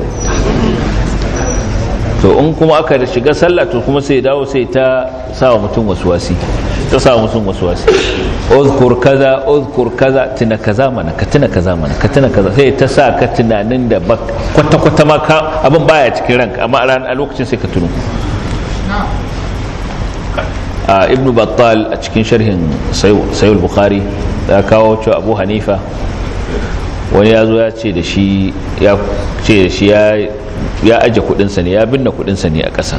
to in kuma aka da shiga sallah to kuma sai dawo sai ta sawa mutum waswasi ta sawa mutum waswasi uzkur kaza uzkur kaza tuna kaza mana ka tuna kaza mana ka tuna kaza sai ta sa ka tunanin da kwata kwata ma ka abin baya cikin ranka amma a lokacin sai ka tuno a ibn battal a cikin sharhin sahih bukhari ya kawo cewa abu hanifa wani ya zo ya ce da shi ya ce da shi ya ya aje kudinsa ne ya binne kudinsa ne a ƙasa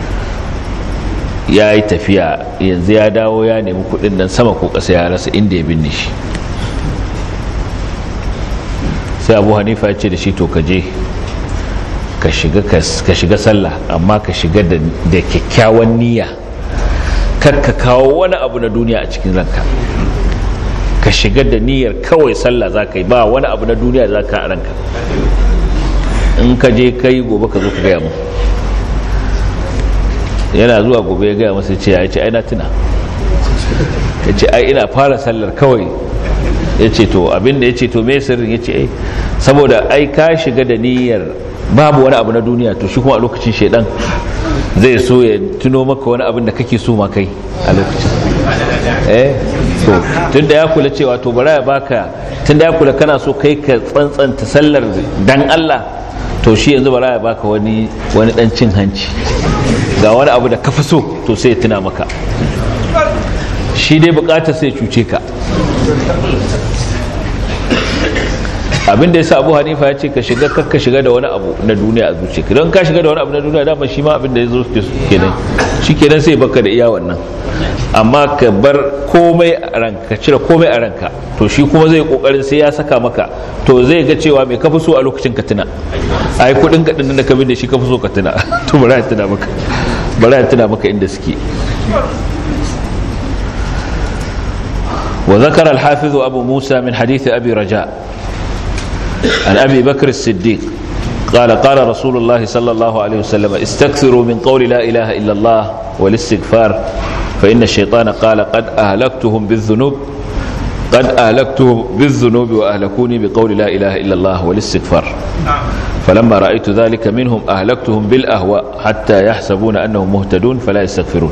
ya yi tafiya yanzu ya dawo ya nemi kudin nan sama ko ƙasa ya rasa inda ya binne shi sai abu hanifa ya ce da shi to ka je ka shiga sallah amma ka shiga da kyakkyawan niyya kar ka kawo wani abu na duniya a cikin ranka ka shiga da niyyar kawai sallah za ka yi ba wani abu na duniya za ka a ranka in ka je ka yi gobe ka zo ka gaya mu yana zuwa gobe ya gaya masa ce ya ce ai na tuna ya ce ai ina fara sallar kawai ya ce to abinda ya ce to me sirrin ya ce ai saboda ai ka shiga da niyyar babu wani abu na duniya to shi kuma a lokacin shedan zai so ya tuno maka wani abin da kake so ma kai a lokacin eh to tunda ya kula cewa to bara ya baka tunda ya kula kana so kai ka tsantsanta sallar dan Allah to shi yanzu bara ya baka wani wani dan cin hanci ga wani abu da ka fi so to sai ya tuna maka shi dai bukatar sai cuce ka abin da yasa Abu Hanifa ya ce ka shiga kakka shiga da wani abu na duniya a zuciyarka don ka shiga da wani abu na duniya dama shi ma abin da yazo kenan shikenan sai baka da iya wannan amma ka bar komai a ranka cire komai a ranka to shi kuma zai kokarin sai ya saka maka to zai ga cewa me kafi so a lokacin ka tuna ai kudin ka din da ka bin da shi kafi so ka tuna to bara ya tuna maka bara ya tuna maka inda suke وذكر الحافظ أبو موسى من حديث أبي رجاء عن أبي بكر الصديق قال قال رسول الله صلى الله عليه وسلم استكثروا من قول لا إله إلا الله والاستغفار فإن الشيطان قال قد أهلكتهم بالذنوب قد أهلكتهم بالذنوب وأهلكوني بقول لا إله إلا الله والاستغفار فلما رأيت ذلك منهم أهلكتهم بالأهواء حتى يحسبون أنهم مهتدون فلا يستغفرون.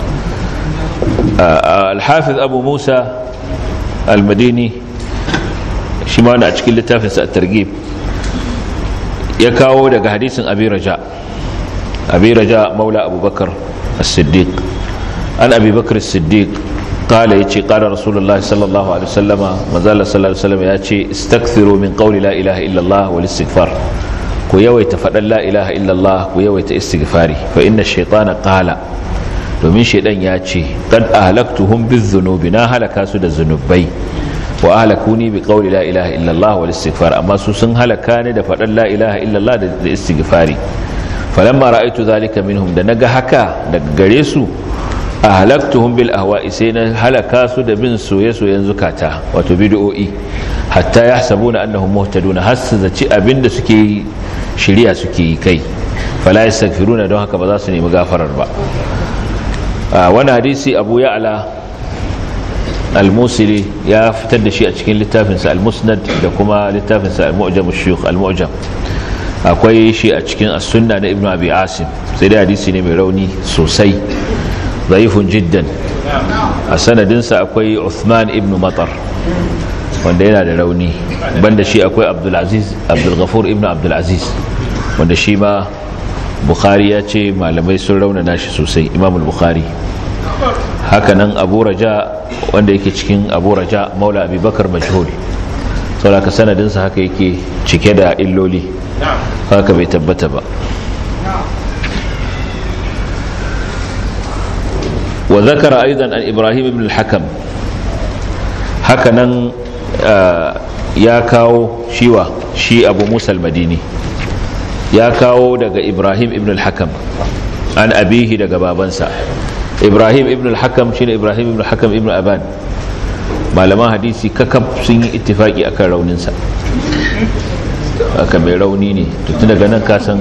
الحافظ أبو موسى المديني shi ma na cikin littafinsa a targhib ya kawo daga hadisin abi raja abi raja maula abubakar as-siddiq an abi bakar as-siddiq qala yace qala rasulullahi sallallahu alaihi wasallam manzala sallallahu alaihi wasallam yace istakthiru min qawli la ilaha illa allah wal istighfar ku yawaita fadan la ilaha illa allah ku yawaita istighfari fa inna ash-shaytana qala domin shaydan yace qad ahlaktuhum biz-dhunubi na halaka su da zunubai wa ahlakuni bi qawli la ilaha illa Allah wal istighfar amma su sun halaka ne da fadan la ilaha illa Allah da istighfari falamma ra'aytu zalika minhum da naga haka daga gare su ahlaktuhum bil ahwa'i sai na halaka su da bin soye-soyen zukata wato bid'o'i hatta yahsabuna annahum muhtaduna hasu zaci abinda suke shiriya suke yi kai fala yastaghfiruna don haka ba za su nemi gafarar ba wannan hadisi Abu Ya'la al-Musili ya fitar da shi a cikin littafinsa al-Musnad da kuma littafinsa al-Mu'jam ash-Shuyukh al-Mu'jam akwai shi a cikin as-Sunna na Ibn Abi Asim sai dai hadisi ne mai rauni sosai dhaifun jiddan a sanadinsa akwai Uthman ibn Matar wanda yana da rauni banda shi akwai Abdul Aziz Abdul Ghafur ibn Abdul Aziz wanda shi ma Bukhari ya ce malamai sun raunana shi sosai Imam al-Bukhari hakanan Abu Raja wanda yake cikin Abu Raja maula Abi Bakar majhul saboda sanadinsa haka yake cike da illoli haka bai tabbata ba. wa zakara aidan an Ibrahim ibn al-Hakam, haka nan ya kawo shiwa shi Abu Musa al-Madini ya kawo daga Ibrahim ibn al-Hakam an abihi daga babansa. Ibrahim ibn al-Hakam shine Ibrahim ibn al-Hakam ibn Aban. Malaman hadisi kakab sun yi ittifaki akan rauninsa, aka mai rauni ne. Tun daga nan kasan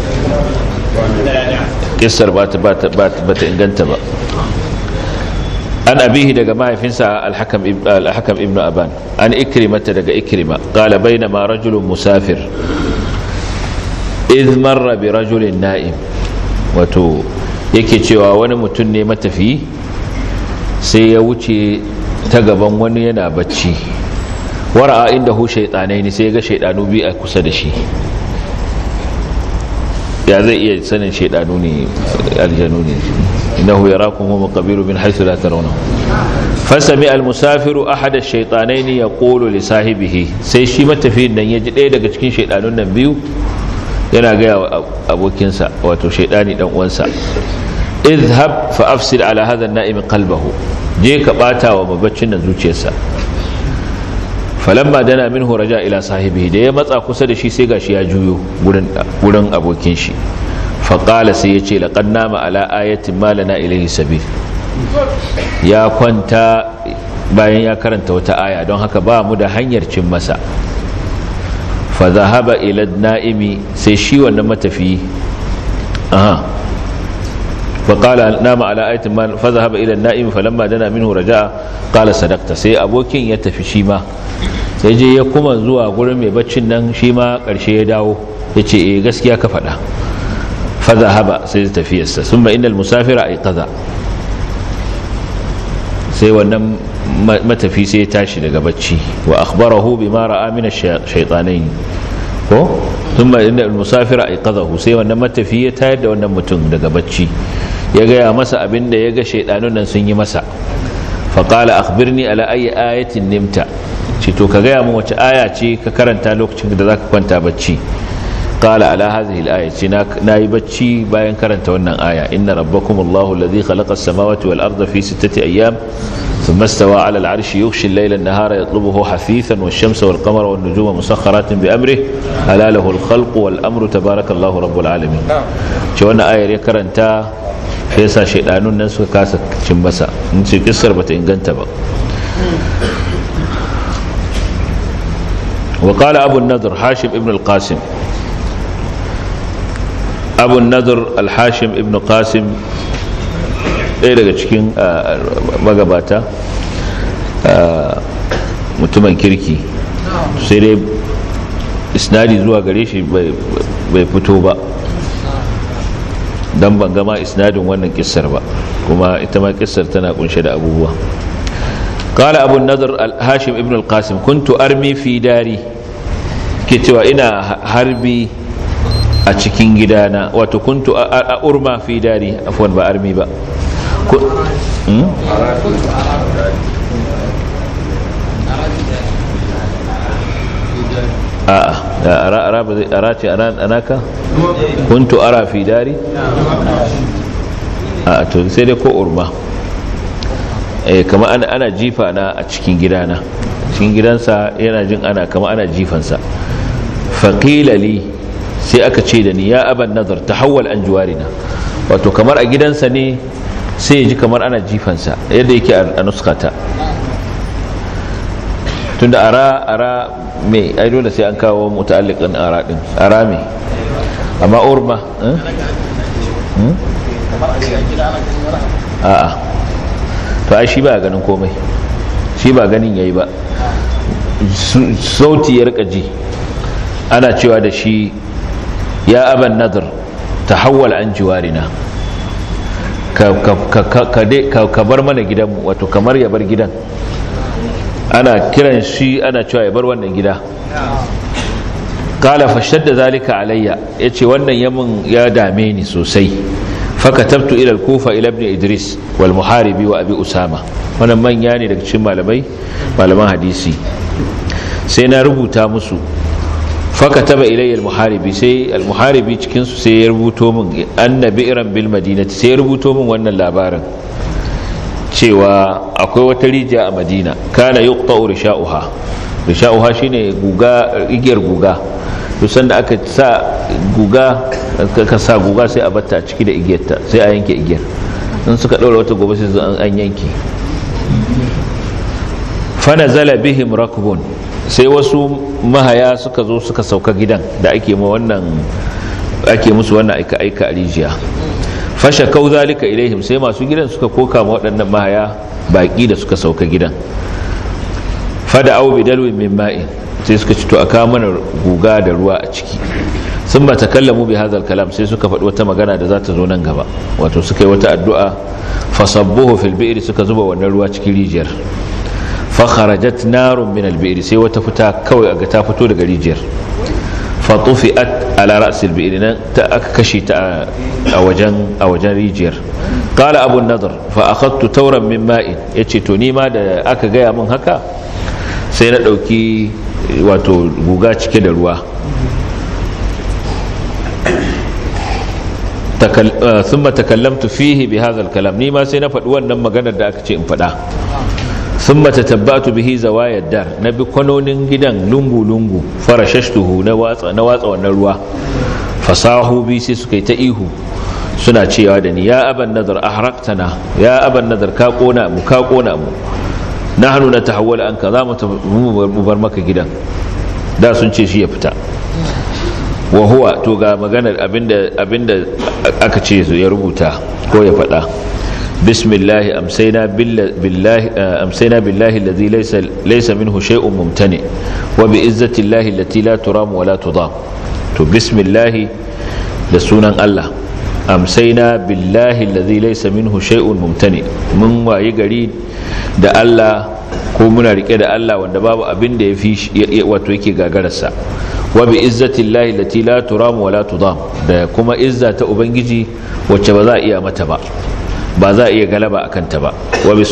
kissar ba ta inganta ba. An abihi daga mahaifinsa al-Hakam ibn Aban an Ikrimata daga Ikrima qala bainama rajulun musafir idh marra bi rajulin na'im, wato yake cewa wani mutum ne matafi sai ya wuce ta gaban wani yana bacci, wara'a inda hu shaytanai ne sai ya ga shaydanu bi a kusa da shi. Ya zai iya sanin shaydanu ne aljanu ne? innahu yarakum huwa qabilu min haythu la tarawna. fasami al-musafiru ahad ash-shaytanayn yaqulu li sahibihi, sai shi matafiyin nan ya ji ɗaya daga cikin shaydanun nan biyu yana ga abokinsa wato shaydani dan uwansa, idhhab fa afsid ala hadha an-na'im qalbahu, je ka bata wa mabaccin nan zuciyarsa. falamma dana minhu raja ila sahibihi, da ya matsa kusa da shi sai gashi ya juyo gurin gurin abokin shi. fa qala sai yace laqad nama ala ayatin ma lana ilayhi sabil, ya kwanta bayan ya karanta wata aya don haka ba mu da hanyar cin masa. fa dhahaba ila an-na'imi, sai shi wannan matafi aha فقال نام على آية ما فذهب إلى النائم فلما دنا منه رجاء قال صدقت, sai abokin ya tafi shi ma sai je ya kuma zuwa gurin mai baccin nan shi ma karshe ya dawo yace eh gaskiya ka faɗa. fadhahaba, sai ya tafi yassa. thumma innal musafira ayqadha, sai wannan matafi sai ya tashi daga bacci. wa akhbarahu bima ra'a min ash-shaytanayn ko thumma innal musafira ayqadhahu, sai wannan matafi ya tayar da wannan mutum daga bacci ya gaya masa abinda ya ga shaidanun nan sun yi masa. faƙala akhbirni ala ayi ayatin nimta, ce to ka gaya min wace aya ce ka karanta lokacin da zaka kwanta bacci. qala ala hadhihi al-aya, ce na yi bacci bayan karanta wannan aya. inna rabbakumullahu alladhi khalaqa as-samawati wal arda fi sittati ayyam ثم استوى على العرش يغشي الليل النهار يطلبه حثيثا والشمس والقمر والنجوم مسخرات بأمره ألا له الخلق والأمر تبارك الله رب العالمين. شو أن آية يكرنتا فيسا شيطانون نسو كاسك شمسا نسي كسر بتنغنت بقى. وقال أبو النضر حاشم ابن القاسم، أبو النضر الحاشم ابن قاسم ɗaya daga cikin magabata mutumin kirki, sai dai isnadi zuwa gare shi bai fito ba don ban gama isnadin wannan kissar ba, kuma ita ma kissar tana kunshe da abubuwa. qala abu an-nadr al-hashim ibn al-qasim kuntu armi fi dari, ke cewa ina harbi a cikin gidana, wato kuntu a urma fi dari, afwan ba armi ba. ara ce anaka kuntu ara fi dari a to sai dai ko urma eh kama ana ana jifa na a cikin gidana, cikin gidansa yana jin ana kama ana jifansa. faqila li, sai aka ce da ni ya aban nazar tahawwal an juwarina, wato kamar a gidansa ne sai ya ji kamar ana jifansa yadda yake a nuskata. tunda ara ara me ai dole sai an kawo muta'alliqin ara din, ara me amma urma a'a to ai shi ba ganin komai, shi ba ganin yayi ba, sauti ya rika ji ana cewa da shi ya aban nadr tahawwal an jiwarina, ka bar mana gidanmu, wato kamar ya bar gidan, ana kiran shi ana cewa ya bar wannan gida. qala fashadda zalika alayya, yace wannan yamin ya dame ni sosai. fakatabtu ila al-kufa ila ibn idris wal muharibi wa abi usama, wannan manya ne daga cikin malamai malaman hadisi. sai na rubuta musu fakataba ilayya al-muharibi sai al-muharibi cikin su sai ya rubuto min annabi iran bil madinati sai ya rubuto min wannan labarin cewa akwai wata rijiya a Madina kana yuqta'u risha'uha risha'uha shine guga igiyar guga to sanda aka sa guga ka sa guga sai a batta ciki da igiyarta sai a yanke igiyar in suka daura wata gobe sai an yanke fa nazala bihim rakbun sai wasu mahaya suka zo suka sauka gidan da ake ma wannan ake musu wannan aika aika a rijiya fasha kau zalika ilaihim sai masu gidan suka koka ma waɗannan mahaya baki da suka sauka gidan fada au bidalwin min ma'in sai suka ci to aka mana guga da ruwa a ciki sun ba takallamu bi hadha kalam sai suka faɗi wata magana da za ta zo nan gaba wato suka yi wata addu'a fasabbuhu fil bi'r suka zuba wannan ruwa cikin rijiyar fakharajat narun min al-bi'r sai wata fita kawai aga ta fito daga rijiyar fatufi'at ala ra'sil bi'r nan ta aka kashe ta a wajen a wajen rijiyar qala abu an-nadr fa akhadtu tawran min ma'in yace to ni ma da aka gaya min haka sai na dauki wato guga cike da ruwa thumma takallamtu fihi bi hadha al-kalam ni ma sai na faɗi wannan maganar da aka ce in faɗa ثم تتبعت به زوايا الدار نبي كنونين gidan lungu lungu farashashtuhu na watsa na watsa wannan ruwa fasahu bi sai suka yi ta ihu suna cewa da ni ya aban nadar ahraqtana ya aban nadar ka kona mu ka kona mu nahnu natahawwal anka za mu bar maka gidan da sun ce shi ya fita wa huwa to ga maganar abinda abinda aka ce ya rubuta ko ya faɗa بسم الله أمسينا بالله أمسينا بالله الذي ليس ليس منه شيء ممتنع وبعزة الله التي لا ترام ولا تضام بسم الله لسونا الله أمسينا بالله الذي ليس منه شيء ممتنع من ويجري da Allah ko muna rike da Allah wanda babu abin da yafi wato yake gagararsa wa bi izzatillahi allati la turam wa la tudam da kuma izza ta ubangiji wacce ba za a iya mata ba ba za a iya galaba a kanta ba wa bi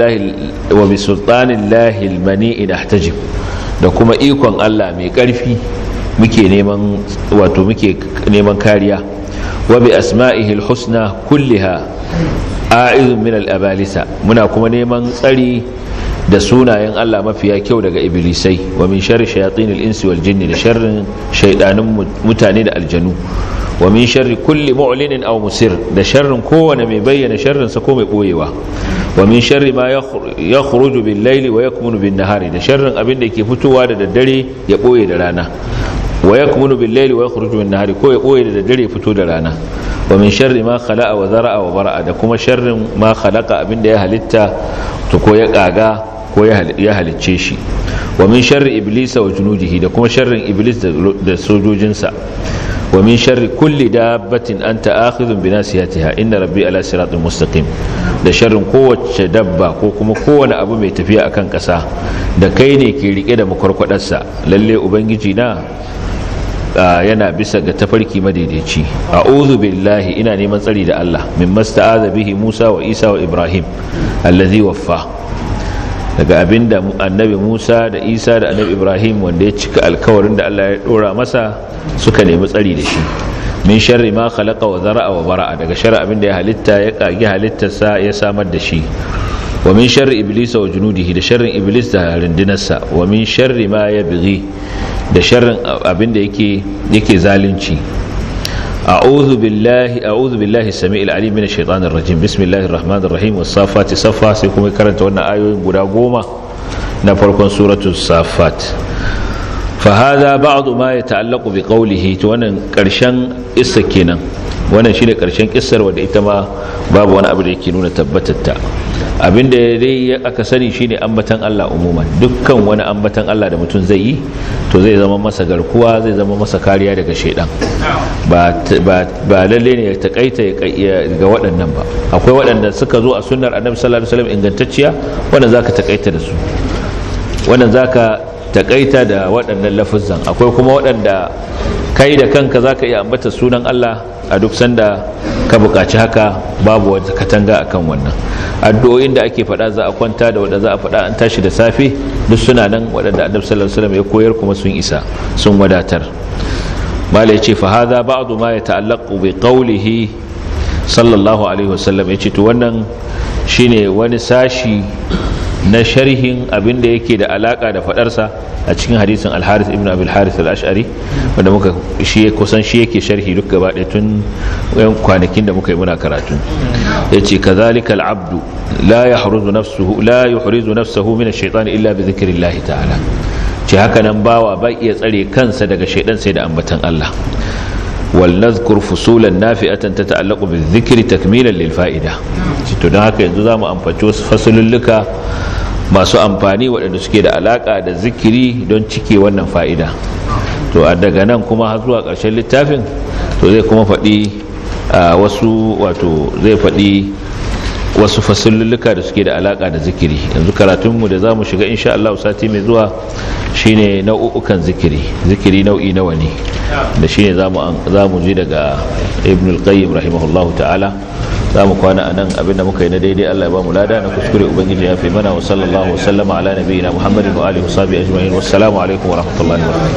sultanillahi almani'i nahtajib da kuma ikon Allah mai ƙarfi muke neman wato muke neman kariya wa bi asma'ihi alhusna kulliha a'idhu min alabalisa muna kuma neman tsari da sunayen Allah mafiya kyau daga iblisai wa min sharri shayatinil insi wal jinni da sharrin shaydanin mutane da aljanu wa min sharri kulli mu'linin aw musir da sharrin kowane mai bayyana sharrin sa ko mai boyewa wa min sharri ma yakhruju bil layli wa yakmunu bin nahari da sharrin abin da yake fitowa da daddare ya boye da rana wa yakmunu bil layli wa yakhruju bin nahari ko ya boye da daddare ya fito da rana wa min sharri ma khala'a wa zara'a wa bara'a da kuma sharrin ma khalaqa abin da ya halitta to ko ya kaga ko ya halicce shi wa min sharri iblisa wa junudihi da kuma sharrin iblis da sojojinsa wa min sharri kulli dabbatin anta akhidhun bi nasiyatiha inna rabbi ala siratin mustaqim da sharrin kowace dabba ko kuma kowane abu mai tafiya akan kasa da kai ne ke rike da makwarkwadarsa lalle ubangiji na yana bisa ga tafarki madaidaici a'udhu billahi ina neman tsari da Allah mimma sta'adha bihi Musa wa Isa wa Ibrahim allazi waffa daga abinda annabi Musa da Isa da annabi Ibrahim wanda ya cika alkawarin da Allah ya dora masa suka nemi tsari da shi min sharri ma khalaqa wa zara'a wa bara'a daga sharri abinda ya halitta ya kage halittarsa ya samar da shi wa min sharri iblis wa junudihi da sharrin iblis da rindinarsa wa min sharri ma yabghi da sharrin abinda yake yake zalunci أعوذ بالله أعوذ بالله السميع العليم من الشيطان الرجيم بسم الله الرحمن الرحيم والصافات صفا سيكون كرنت وانا آيوين قدا قوما نفركم سورة الصافات فهذا بعض ما يتعلق بقوله وانا كرشان السكينة وانا شيني كرشان كسر وانا إتما باب وانا أبدا يكينون تبتتا abinda dai aka sani shine ambatan Allah umuman dukkan wani ambatan Allah da mutum zai yi to zai zama masa garkuwa zai zama masa kariya daga shedan ba ba lalle ne ya takaita ga waɗannan ba akwai waɗanda suka zo a sunnar Annabi sallallahu alaihi wasallam ingantacciya wanda zaka takaita da su wannan zaka takaita da waɗannan lafuzan akwai kuma waɗanda kai da kanka zaka iya ambata sunan Allah a duk sanda ka buƙaci haka babu wata katanga akan wannan. Addu'o'in da ake faɗa za a kwanta da wanda za a faɗa an tashi da safe duk suna nan waɗanda Annabi sallallahu alaihi wasallam ya koyar kuma sun isa sun wadatar. Mala yace fa hadha ba'du ma yata'allaqu bi qawlihi sallallahu alaihi wasallam, yace to wannan shine wani sashi na sharhin abinda yake da alaka da fadarsa a cikin hadisin al-Harith ibn Abi al-Harith al-Ash'ari wanda muka shi kusan shi yake sharhi duk gaba ɗaya tun yan kwanakin da muka yi muna karatu. Yace kadhalika al-'abdu la yahruzu nafsuhu la yuhrizu nafsuhu min ash-shaytan illa bi dhikrillah ta'ala. Ce haka nan bawa bai iya tsare kansa daga shaydan sai da ambatan Allah. wal nadhkur fusulan nafi'atan tata'allaqu bizikri takmilan lil fa'ida. To dan haka yanzu zamu ambaci wasu fasalulluka masu amfani waɗanda suke da alaka da zikiri don cike wannan fa'ida. To daga nan kuma har zuwa ƙarshen littafin to zai kuma faɗi wasu wato zai faɗi wasu fasalulluka da suke da alaka da zikiri. Yanzu karatunmu da zamu shiga insha Allah sati mai zuwa shine nau'ukan zikiri. Zikiri nau'i nawa ne da shine zamu zamu ji daga Ibn al-Qayyim rahimahullahu ta'ala. zamu kwana anan abinda muka yi na daidai Allah ya ba mu lada, na kuskure ubangiji ya fi mana. Wa sallallahu wa sallama ala nabiyyina Muhammadin wa alihi wa sahbihi ajma'in. Wassalamu alaikum wa rahmatullahi wa barakatuh.